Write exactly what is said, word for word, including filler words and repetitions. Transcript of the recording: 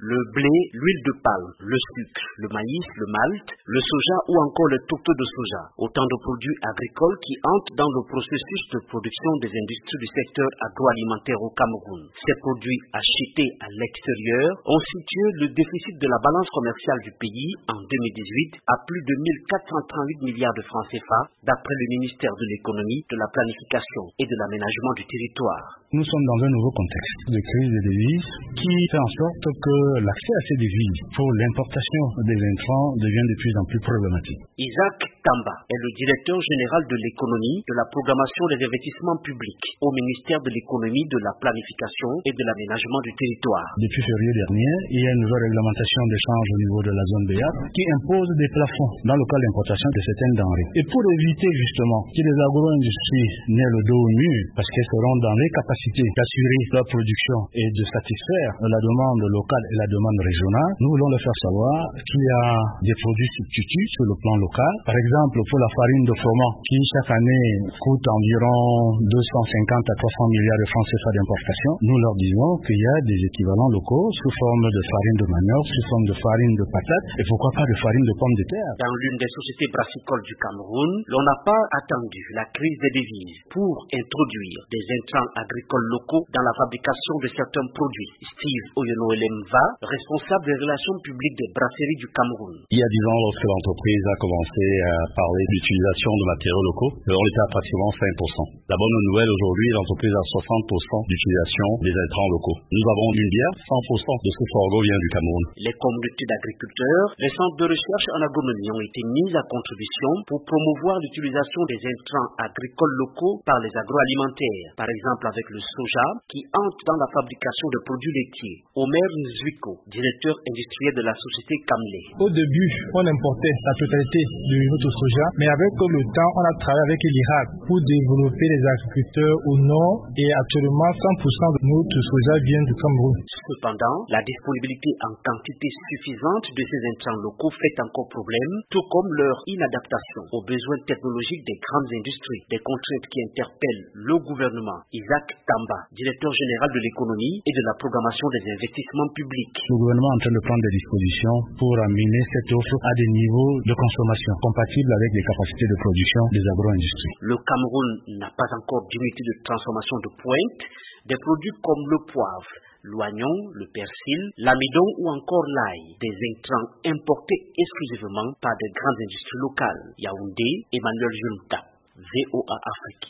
le blé, l'huile de palme, le sucre, le maïs, le malt, le soja ou encore le tourteau de soja. Autant de produits agricoles qui entrent dans le processus de production des industries du secteur agroalimentaire au Cameroun. Ces produits achetés à l'extérieur ont situé le déficit de la balance commerciale du pays en deux mille dix-huit à plus de mille quatre cent trente-huit milliards de francs C F A, d'après le ministère de l'économie, de la planification et de l'aménagement du territoire. Nous sommes dans un nouveau contexte de crise des devises qui fait en sorte que l'accès à ces devises pour l'importation des intrants devient de plus en plus problématique. Isaac Tamba est le directeur général de l'économie, de la programmation des investissements publics au ministère de l'économie, de la planification et de l'aménagement du territoire. Depuis février dernier, il y a une nouvelle réglementation d'échange au niveau de la zone B A qui impose des plafonds dans le cas d'importation de certaines denrées. Et pour éviter justement que les agro-industries n'aient le dos au mur, parce qu'elles seront dans les capacités d'assurer leur production et de satisfaire la demande locale et la demande régionale, nous voulons leur faire savoir qu'il y a des produits substituts sur le plan local. Par exemple, pour la farine de froment, qui chaque année coûte environ deux cent cinquante à trois cents milliards de francs C F A d'importation, nous leur disons qu'il y a des équivalents locaux sous forme de farine de manioc, sous forme de farine de patate, et pourquoi pas de farine de pommes de terre. Dans l'une des sociétés brassicoles du Cameroun, l'on n'a pas attendu la crise des devises pour introduire des intrants agricoles locaux dans la fabrication de certains produits. Steve Oyono-Elemva, responsable des relations publiques des brasseries du Cameroun. Il y a dix ans, lorsque l'entreprise a commencé à parler d'utilisation de matériaux locaux, on était à pratiquement cinq pour cent. La bonne nouvelle aujourd'hui, l'entreprise a soixante pour cent d'utilisation des intrants locaux. Nous avons une bière, cent pour cent de ce sorgho vient du Cameroun. Les communautés d'agriculteurs, les centres de recherche en agronomie ont été mis à contribution pour promouvoir l'utilisation des intrants agricoles locaux par les agroalimentaires. Par exemple avec le soja qui entre dans la fabrication de produits laitiers. Omer Nzuiko, directeur industriel de la société Kamle. Au début, on importait la totalité de notre soja, mais avec le temps, on a travaillé avec l'I R A C pour développer les agriculteurs au nord et actuellement cent pour cent de notre soja vient du Cameroun. Cependant, la disponibilité en quantité suffisante de ces intrants locaux fait encore problème, tout comme leur inadaptation aux besoins technologiques des grandes industries, des contraintes qui interpellent le gouvernement. Isaac Tamba, directeur général de l'économie et de la programmation des investissements publics. Le gouvernement est en train de prendre des dispositions pour amener cette offre à des niveaux de consommation compatibles avec les capacités de production des agro-industries. Le Cameroun n'a pas encore d'unité de transformation de pointe. Des produits comme le poivre, l'oignon, le persil, l'amidon ou encore l'ail, des intrants importés exclusivement par de grandes industries locales. Yaoundé, Emmanuel Junta, V O A Afrique.